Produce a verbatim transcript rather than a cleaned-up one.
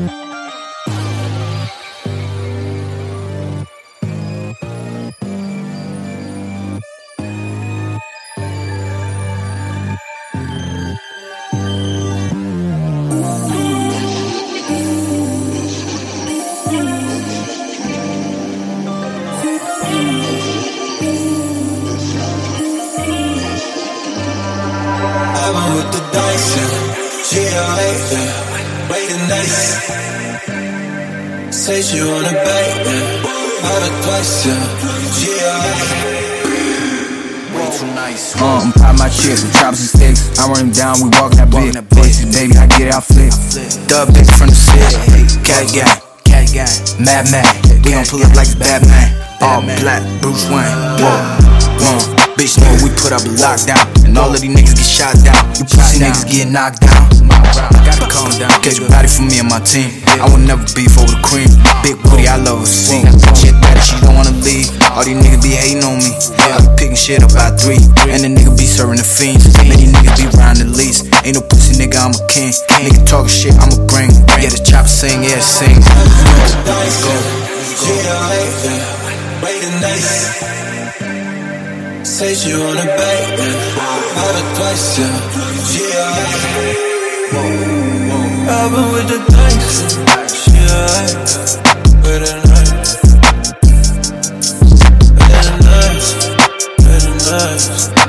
With the dice, yeah. G L A, yeah. Waiting nice. Say she wanna bite, yeah. Out of twice, yeah. G L A. Way too nice. Uh, I'm pop my chips with chops and sticks. I run him down, we walkin' that big. Bitches, baby, I get it, I flip. Dub bitch from the city. Cat gang, cat gang. Mad Mad, we gon' pull up like it's Batman. All black, Bruce Wayne. Whoa, whoa. Bitch, know we put up a lockdown, and all of these niggas get shot down. You pussy niggas get knocked down. Gotta calm down. Catch a body for me and my team. I would never beef over the cream. Big booty, I love her see. Shit that she don't wanna leave. All these niggas be hating on me. I be picking shit up by three, and the nigga be serving the fiends. Many niggas be round the least. Ain't no pussy nigga, I'm a king. Nigga talking shit, I'ma bring. Yeah, the chopper sing, yeah, sing. Waiting nice. Say she wanna bite, yeah. Out of twice, yeah. G L A. I've been with the dice, yeah. With the knife, with the knife, with the knife.